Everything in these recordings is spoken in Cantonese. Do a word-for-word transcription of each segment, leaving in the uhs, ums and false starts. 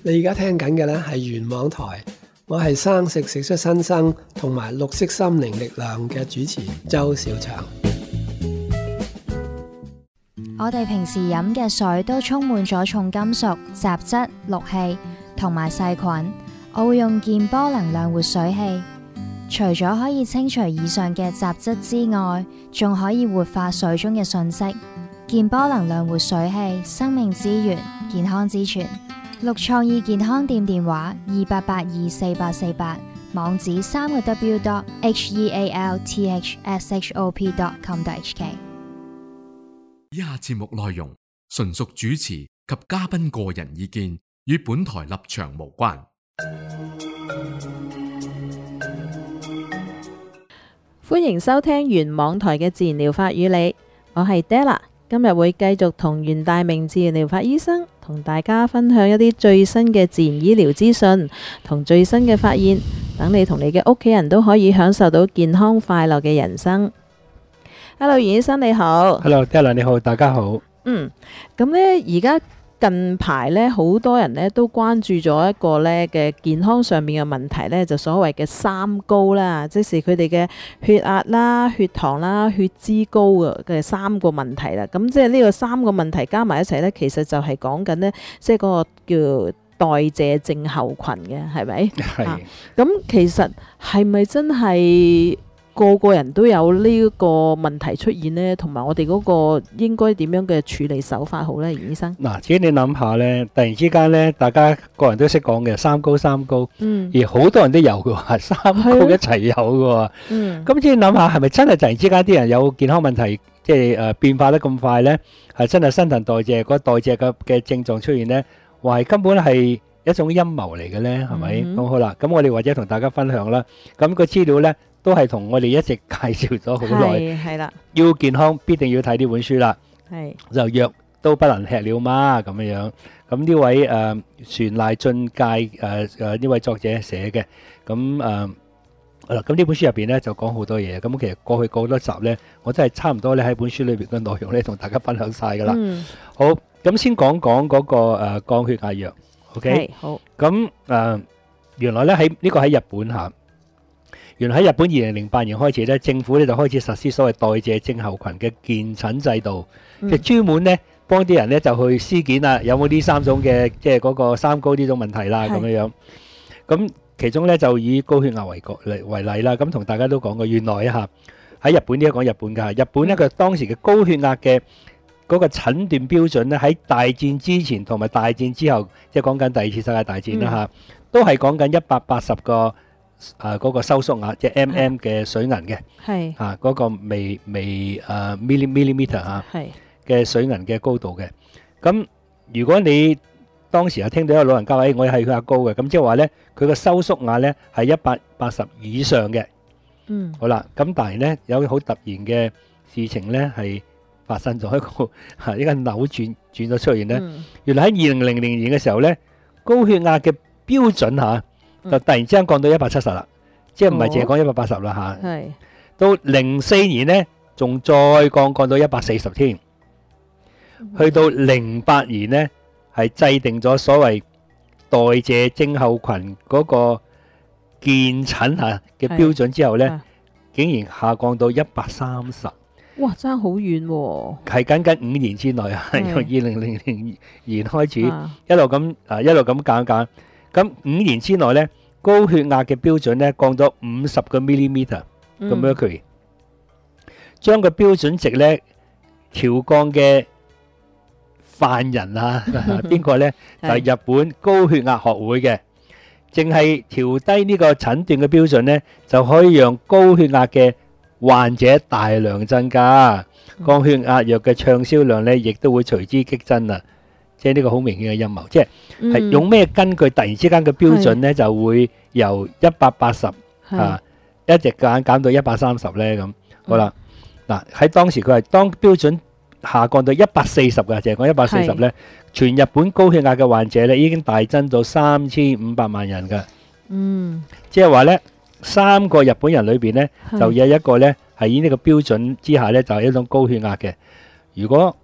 你而家聽緊嘅呢係原網台，我係生食食出新生同埋綠色心靈力量嘅主持周小祥。 我哋平時飲嘅水都充滿咗重金屬、雜質、氯氣同埋細菌。我會用健波能量活水器，除咗可以清除以上嘅雜質之外，仲可以活化水中嘅訊息。健波能量活水器，生命之源，健康之泉。綠創意健康店電話二八八二四八四八，網址三個 w dot h e a l t h s h o p dot com dot h k。 以下節目內容純屬主持及嘉賓個人意見，與本台立場無關。 歡迎收聽原網台嘅自然療法與你，我係 Della， 今日會繼續同袁大明自然療法醫生同大家分享一啲最新嘅自然醫療資訊同最新嘅發現，等你同你嘅屋企人都可以享受到健康快樂嘅人生。Hello， 袁醫生你好。 Hello，Della 你好，大家好。 嗯，咁呢而家近排呢，好多人呢都關注咗一個呢嘅健康上面嘅問題呢，就所謂嘅三高啦，即是佢哋嘅血壓啦、血糖啦、血脂高嘅三個問題啦。咁即係呢個三個問題加埋一齊呢，其實就係講緊呢，即係嗰個叫代謝症候群嘅，係咪？ 係。 啊，咁其實係咪真係個個人都有呢個問題出現呢？同埋我哋嗰個應該點樣嘅處理手法好呢？袁醫生， 嗱，自己你諗下呢，突然之間呢，大家個人都識講嘅三高三高， 嗯， 而好多人都有嘅喎，三高一齊有嘅喎， 嗯， 咁先諗下係咪真係突然之間啲人有健康問題，即係誒變化得咁快呢？係真係新陳代謝嗰代謝嘅嘅症狀出現呢？或係根本係一種陰謀嚟嘅呢？係咪？咁好啦，咁我哋或者同大家分享啦。咁個資料呢，都係同我哋一直介紹咗好耐， 係啦， 要健康必定要睇呢本書啦。 係就藥都不能吃了嗎？咁樣樣。咁呢位誒船賴俊介誒誒呢位作者寫嘅，咁誒嗱咁呢本書入邊咧就講好多嘢。咁其實過去過好多集咧，我真係差唔多咧喺本書裏邊嘅內容咧同大家分享晒㗎啦。 嗯， 好，咁先講講嗰個誒降血壓藥。OK， 係好。 咁誒原來咧喺呢個喺日本嚇。原來喺日本二零零八年開始咧，政府咧就開始實施所謂代謝症候群嘅健診制度，即係專門咧幫啲人咧就去屍檢啦，有冇呢三種嘅即係嗰個三高呢種問題啦咁樣樣。咁其中咧就以高血壓為個例為例啦。咁同大家都講過，原來啊嚇喺日本呢一講日本㗎，日本咧佢當時嘅高血壓嘅嗰個診斷標準咧喺大戰之前同埋大戰之後，即係講緊第二次世界大戰啦嚇，都係講緊一百八十個。啊！嗰個收縮壓即係 mm 嘅水銀嘅， 係啊嗰個微微啊 milli millimeter 啊嘅水銀嘅高度嘅。咁如果你當時有聽到一個老人家話，我係血壓高嘅，咁即係話咧，佢個收縮壓咧係一百八十以上嘅。 嗯， 好啦，咁但係咧有好突然嘅事情咧係發生咗一個嚇一個扭轉轉咗出現咧。原來喺二零零零年嘅時候咧，高血壓嘅標準嚇。就突然之間降到一百七十啦，即係唔係淨係講一百八十啦嚇。係到零四年咧，仲再降降到一百四十添。去到零八年咧，係制定咗所謂代謝症候群嗰個健診嚇嘅標準之後咧，竟然下降到一百三十。 哇！爭好遠喎。係僅僅五年之內啊，由二零零零年開始一路咁啊一路咁減減。咁五年之內咧，高血壓嘅標準咧降咗五十個 millimeter 嘅 mercury，將個標準值咧調降嘅犯人啊，邊個咧就係日本高血壓學會嘅，淨係調低呢個診斷嘅標準咧，就可以讓高血壓嘅患者大量增加，降血壓藥嘅暢銷量咧亦都會隨之激增啊！即係呢個好明顯嘅陰謀，即係係用咩根據突然之間嘅標準咧，就會由一百八十啊一直減減到一百三十咧咁。好啦，嗱喺當時佢係當標準下降到一百四十嘅，淨係講一百四十咧，全日本高血壓嘅患者咧已經大增到三千五百萬人㗎。嗯，即係話咧，三個日本人裏邊咧就有一個咧係以呢個標準之下咧就係一種高血壓嘅。如果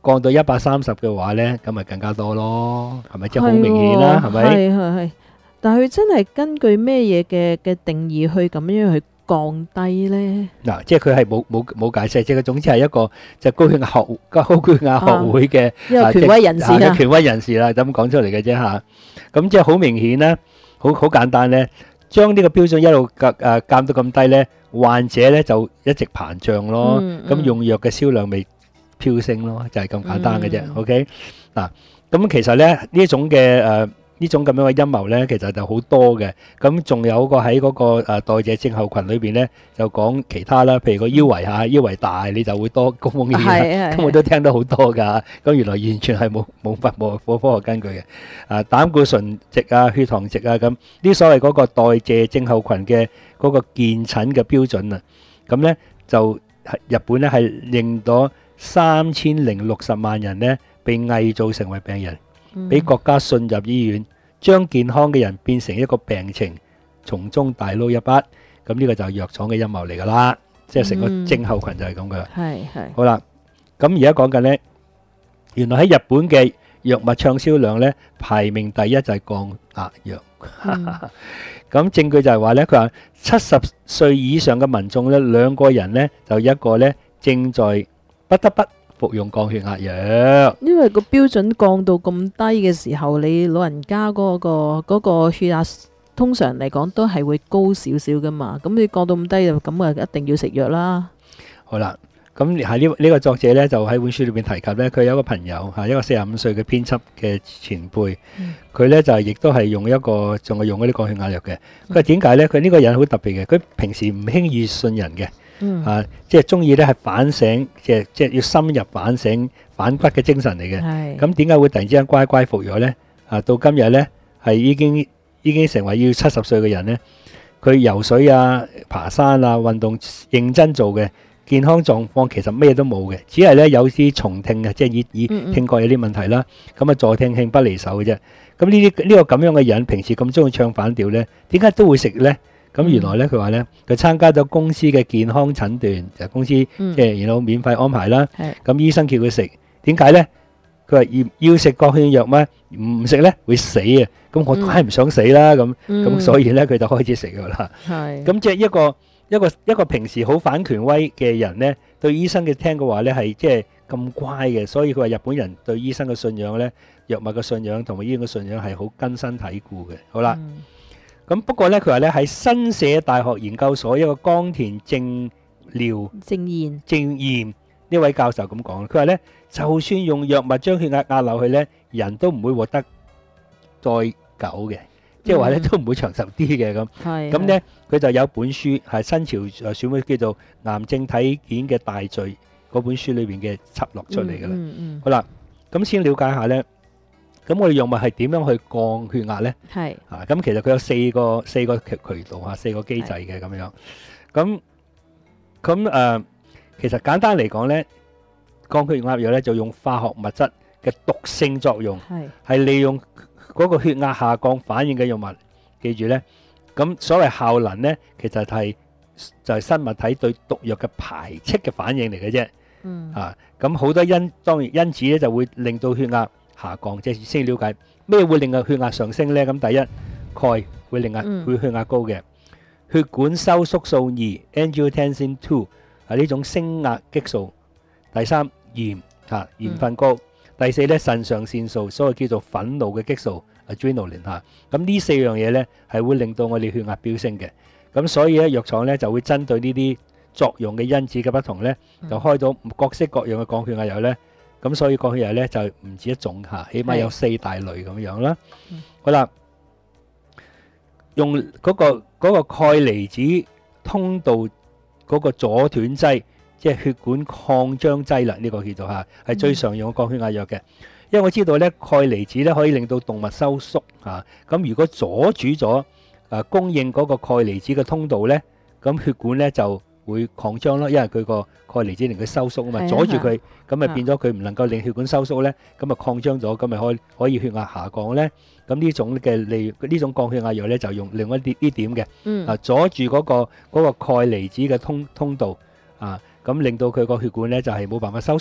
降到一百三十嘅話咧，咁咪更加多咯，係咪？即係好明顯啦，係咪？ 係係係，但係佢真係根據咩嘢嘅嘅定義去咁樣去降低咧？ 嗱，即係佢係冇冇冇解釋，即係總之係一個就高血壓學高血壓學會嘅一個權威人士啊， 權威人士啦，咁講出嚟嘅啫嚇。咁即係好明顯咧，好好簡單咧，將呢個標準一路降誒降到咁低咧，患者咧就一直膨脹咯，咁用藥嘅銷量咪飆升咯，就係咁簡單嘅啫。OK，嗱，咁其實咧呢種嘅誒。呢種咁樣嘅陰謀咧，其實就好多嘅。咁仲有個喺嗰個誒代謝症候群裏邊咧，就講其他啦。譬如個腰圍嚇，腰圍大你就會多高風險。咁我都聽得好多㗎。咁原來完全係冇冇法冇冇科學根據嘅。啊，膽固醇值啊、血糖值啊咁，呢所謂嗰個代謝症候群嘅嗰個健診嘅標準啊，咁咧就日本咧係令到三千零六十萬人咧被偽造成為病人。俾國家進入醫院，將健康嘅人變成一個病情，從中大撈一筆。咁呢個就係藥廠嘅陰謀嚟㗎啦，即係成個症候群就係咁㗎。 係係。 好啦，咁而家講緊呢，原來喺日本嘅藥物暢銷量呢，排名第一就係降壓藥。咁證據就係話呢，佢話七十歲以上嘅民眾呢，兩個人呢就一個呢正在不得不服用降血壓藥， 因為個標準降到咁低嘅時候，你老人家嗰個嗰個血壓通常嚟講都係會高少少噶嘛。咁你降到咁低就咁啊，一定要食藥啦。 好啦，咁喺呢呢個作者咧就喺本書裏邊提及咧，佢有一個朋友嚇，一個四十五歲嘅編輯嘅前輩，佢咧就係亦都係用一個仲係用嗰啲降血壓藥嘅。佢話點解咧？佢呢個人好特別嘅，佢平時唔輕易信人嘅。嗯、啊，即係中意咧，係反省，即係即係要深入反省、反骨嘅精神嚟嘅。咁點解會突然之間乖乖服藥咧？啊，到今日咧係已經已經成為要七十歲嘅人咧，佢游水啊、爬山啊、運動認真做嘅，健康狀況其實咩都冇嘅，只係咧有啲重聽嘅，即係耳耳聽覺有啲問題啦。咁啊，助聽器不離手嘅啫。咁呢啲呢個咁樣嘅人，平時咁中意唱反調咧，點解都會食咧？咁原來咧，佢話咧，佢參加咗公司嘅健康診斷，就公司即係然後免費安排啦。咁醫生叫佢食，點解咧？佢話要要食降血藥咩？唔食咧會死啊！咁我梗係唔想死啦。咁咁所以咧，佢就開始食㗎啦。咁即係一個一個一個平時好反權威嘅人咧，對醫生嘅聽嘅話咧係即係咁乖嘅，所以佢話日本人對醫生嘅信仰咧，藥物嘅信仰同埋醫院嘅信仰係好根深蒂固嘅。好啦。咁不過咧，佢話咧喺新社大學研究所一個岡田正廖正彥正彥呢位教授咁講，佢話咧就算用藥物將血壓壓落去咧，人都唔會活得再久嘅，即係話咧都唔會長壽啲嘅咁。係咁咧，佢就有本書係新潮誒選會叫做《癌症體檢嘅大罪》嗰本書裏邊嘅輯錄出嚟㗎啦。嗯嗯。好啦，咁先了解下咧。咁我哋藥物係點樣去降血壓咧？係啊，咁其實佢有四個四個渠渠道啊，四個機制嘅咁樣。咁咁誒，其實簡單嚟講咧，降血壓藥咧就用化學物質嘅毒性作用，係係利用嗰個血壓下降反應嘅藥物。記住咧，咁所謂效能咧，其實係就係生物體對毒藥嘅排斥嘅反應嚟嘅啫。嗯啊，咁好多因當然因子咧就會令到血壓下降，即係先了解咩會令個血壓上升咧？咁第一，鈣會令壓會血壓高嘅，血管收縮素二 （angiotensin two） 係呢種升壓激素。第三，鹽嚇鹽分高。第四咧，腎上腺素，所謂叫做憤怒嘅激素 （adrenaline） 嚇。咁呢四樣嘢咧係會令到我哋血壓飆升嘅。咁所以咧，藥廠咧就會針對呢啲作用嘅因子嘅不同咧，就開咗各式各樣嘅降血壓藥咧。咁所以降血壓咧就唔止一種嚇，起碼有四大類咁樣啦。好啦，用嗰個嗰個鈣離子通道嗰個阻斷劑，即係血管擴張劑啦，呢個叫做嚇，係最常用嘅降血壓藥嘅。因為我知道咧，鈣離子咧可以令到動物收縮嚇，咁如果阻住咗誒供應嗰個鈣離子嘅通道咧，咁血管咧就會擴張咯，因為佢個鈣離子令佢收縮啊嘛，阻住佢，咁咪變咗佢唔能夠令血管收縮咧，咁咪擴張咗，咁咪可以可以血壓下降咧。咁呢種嘅利呢種降血壓藥咧就用另外一啲呢點嘅，啊阻住嗰個嗰個鈣離子嘅通通道啊，咁令到佢個血管咧就係冇辦法收縮，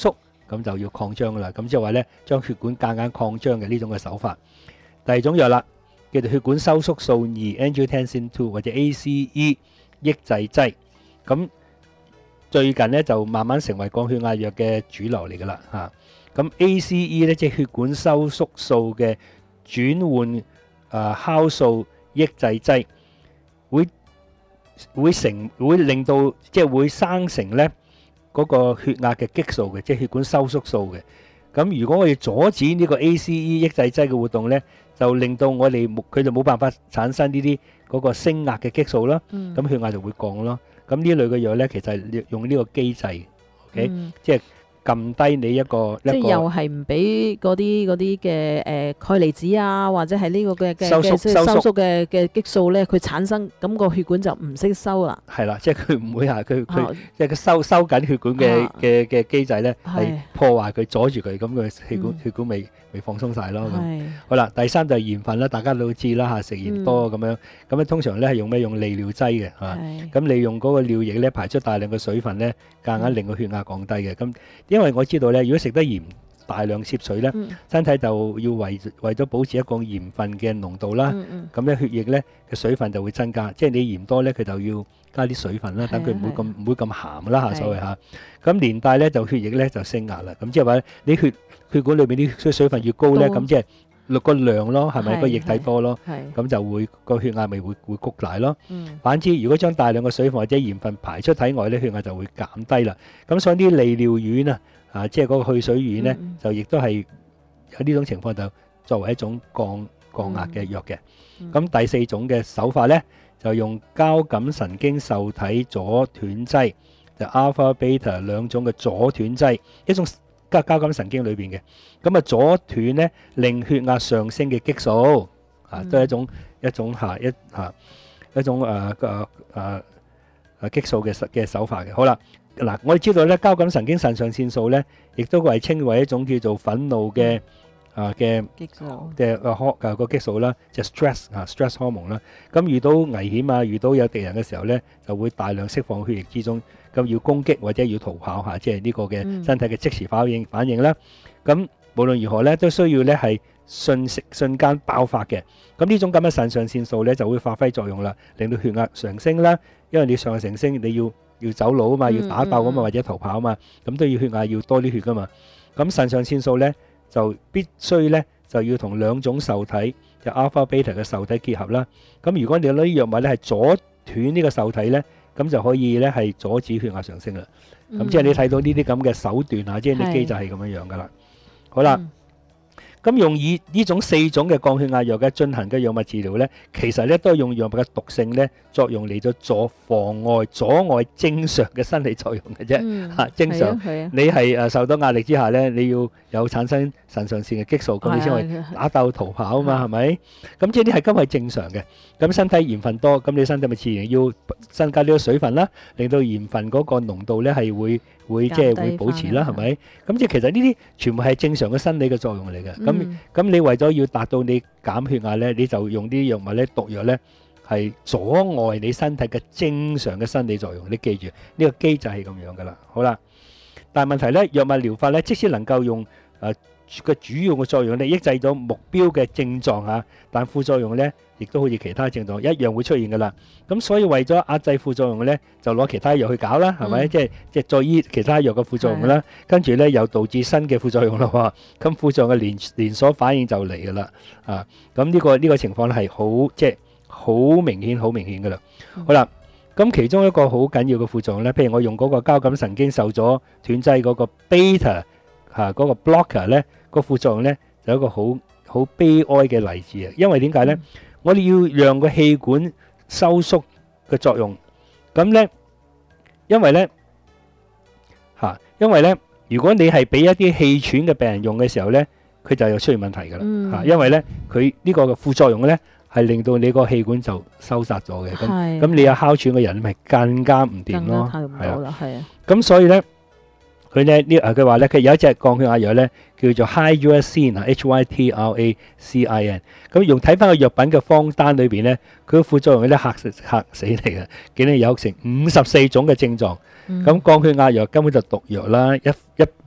咁就要擴張啦。咁即係話咧，將血管夾硬擴張嘅呢種嘅手法。第二種藥啦，叫做血管收縮素二 （Angiotensin two） 或者 A C E 抑制劑。咁最近咧就慢慢成為降血壓藥嘅主流嚟㗎啦嚇。咁 A C E 咧即係血管收縮素嘅轉換誒酵素抑制劑，會會成會令到即係會生成咧嗰個血壓嘅激素嘅，即係血管收縮素嘅。咁如果我哋阻止呢個 A C E 抑制劑嘅活動咧，就令到我哋冇佢就冇辦法產生呢啲嗰個升壓嘅激素啦。咁血壓就會降咯。咁呢類嘅藥咧，其實係用呢個機制 ，OK，即係撳低你一個一個。 即係又係唔俾嗰啲嗰啲嘅誒鈣離子啊，或者係呢個嘅嘅收縮嘅收縮嘅嘅激素咧，佢產生咁個血管就唔識收啦。 係啦，即係佢唔會係佢佢即係佢收收緊血管嘅嘅嘅機制咧，係破壞佢阻住佢，咁佢血管血管未未放鬆晒咯。咁好啦，第三就係鹽分啦，大家都知啦嚇，食鹽多咁樣，咁咧通常咧係用咩？用利尿劑嘅嚇，咁利用嗰個尿液咧排出大量嘅水分咧，夾硬令個血壓降低嘅。咁因為我知道咧，如果食得鹽大量攝取咧，身體就要為為咗保持一個鹽分嘅濃度啦，咁咧血液咧嘅水分就會增加，即係你鹽多咧，佢就要加啲水分啦，等佢唔會咁唔會咁鹹啦嚇，所謂嚇。咁連帶咧就血液咧就升壓啦，咁即係話你血血管裏邊啲水分越高咧，咁即係落個量咯，係咪個液體多咯？咁就會個血壓咪會會谷大咯。反之，如果將大量嘅水分或者鹽分排出體外咧，血壓就會減低啦。咁所以啲利尿丸啊，啊即係嗰個去水丸咧，就亦都係有呢種情況，就作為一種降降壓嘅藥嘅。咁第四種嘅手法咧，就用交感神經受體阻斷劑，就 alpha beta 兩種嘅阻斷劑，一種交交感神經裏邊嘅，咁啊阻斷咧令血壓上升嘅激素，啊都係一種一種嚇一嚇一種誒誒誒誒激素嘅嘅手法嘅。好啦，嗱我哋知道咧交感神經腎上腺素咧，亦都係稱為一種叫做憤怒嘅啊嘅激素嘅個荷誒個激素啦，即係 stress 啊 stress hormone 啦。咁遇到危險啊，遇到有敵人嘅時候咧，就會大量釋放血液之中。咁要攻擊或者要逃跑下，即係呢個嘅身體嘅即時反應反應啦。咁無論如何咧，都需要咧係瞬時瞬間爆發嘅。咁呢種咁嘅腎上腺素咧就會發揮作用啦，令到血壓上升啦。因為你上上升，你要要走佬啊嘛，要打鬥啊嘛，或者逃跑啊嘛，咁都要血壓要多啲血噶嘛。咁腎上腺素咧就必須咧就要同兩種受體，就 alpha beta 嘅受體結合啦。咁如果你攞啲藥物咧係阻斷呢個受體咧，咁就可以咧係阻止血壓上升啦。咁即係你睇到呢啲咁嘅手段啊，即係啲機制係咁樣樣噶啦。好啦，咁用以呢種四種嘅降血壓藥嘅進行嘅藥物治療咧，其實咧都係用藥物嘅毒性咧作用嚟到阻妨礙阻礙正常嘅生理作用嘅啫。嚇，正常你係誒受到壓力之下咧，你要有產生腎上腺嘅激素，咁你先可以打鬥逃跑啊嘛，係咪？咁即係呢係根本係正常嘅。咁身體鹽分多，咁你身體咪自然要增加呢個水分啦，令到鹽分嗰個濃度咧係會會即係會保持啦，係咪？咁即係其實呢啲全部係正常嘅生理嘅作用嚟嘅。咁咁你為咗要達到你減血壓咧，你就用啲藥物咧毒藥咧係阻礙你身體嘅正常嘅生理作用。你記住呢個機制係咁樣噶啦。好啦，但係問題咧，藥物療法咧，即使能夠用誒個主要嘅作用咧抑制咗目標嘅症狀嚇，但副作用咧亦都好似其他症狀一樣會出現噶啦。咁所以為咗壓制副作用咧，就攞其他藥去搞啦，係咪？即係即係再醫其他藥嘅副作用啦。跟住咧又導致新嘅副作用啦喎。咁副作用嘅連連鎖反應就嚟噶啦。啊，咁呢個呢個情況咧係好即係好明顯好明顯噶啦。好啦，咁其中一個好緊要嘅副作用咧，譬如我用嗰個交感神經受阻斷劑嗰個 beta 嚇嗰個 blocker 咧，個副作用咧就有一個好好悲哀嘅例子啊。因為點解咧？我哋要讓個氣管收縮嘅作用，咁咧，因為咧嚇，因為咧，如果你係俾一啲氣喘嘅病人用嘅時候咧，佢就有出現問題㗎啦嚇，因為咧佢呢個嘅副作用咧係令到你個氣管就收窄咗嘅，咁咁你有哮喘嘅人咪更加唔掂咯，係啊，係啊，咁所以咧。佢咧呢啊，佢話咧，佢有一隻降血壓藥咧，叫做 Hydracin 啊 ，H Y T R A C I N。咁用睇翻個藥品嘅方單裏邊咧，佢個副作用咧嚇死嚇死你嘅，竟然有成五十四種嘅症狀。咁降血壓藥根本就毒藥啦，一一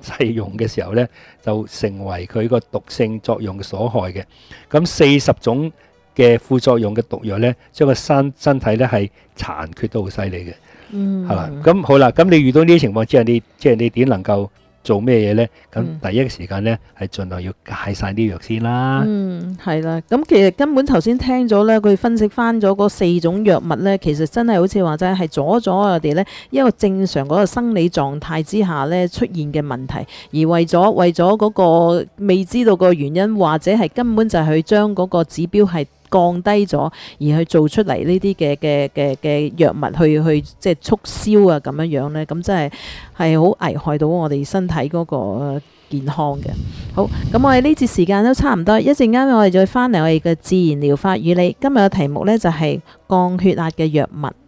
細用嘅時候呢，就成為佢個毒性作用所害嘅。咁四十種嘅副作用嘅毒藥呢，將個身身體呢係殘缺都好犀利嘅。 嗯， 係啦，咁好啦，咁你遇到呢啲情況之下，你即係你點能夠做咩嘢呢？咁第一個時間呢，係盡量要戒晒啲藥先啦。 嗯，係啦。咁其實根本頭先聽咗呢，佢分析翻咗嗰四種藥物呢，其實真係好似話齋係阻咗我哋呢一個正常嗰個生理狀態之下呢出現嘅問題，而為咗為咗嗰個未知道個原因，或者係根本就係去將嗰個指標係降低咗，而去做出嚟呢啲嘅嘅嘅嘅藥物去去即係促銷啊咁樣樣咧，咁真係係好危害到我哋身體嗰個健康嘅。好，咁我哋呢節時間都差唔多，一陣間我哋再翻嚟我哋嘅自然療法與你。今日嘅題目呢就係降血壓嘅藥物。